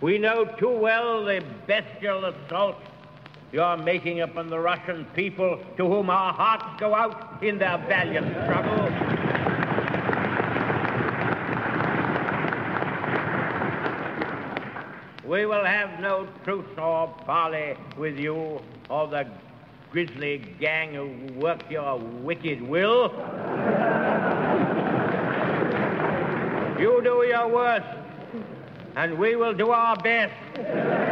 We know too well the bestial assault you're making upon the Russian people, to whom our hearts go out in their valiant struggle. We will have no truce or parley with you or the grisly gang who work your wicked will. You do your worst, and we will do our best.